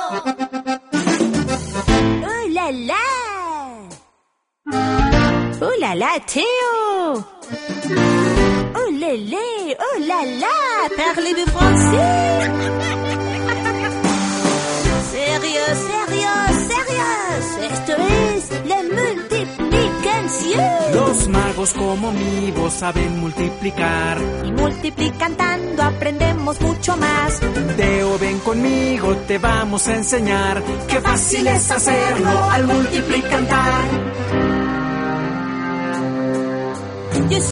¡Oh, la, la! ¡Oh, la, la, Théo! ¡Oh, lélé! ¡Oh, la, la! Parlez-vous français? ¡Sérieux, sérieux, sérieux! Esto es la multiplicación. Los magos como mi voz saben multiplicar. Y multiplicando aprendemos mucho más. Teo, ven conmigo, te vamos a enseñar. Qué fácil es hacerlo al multiplicar.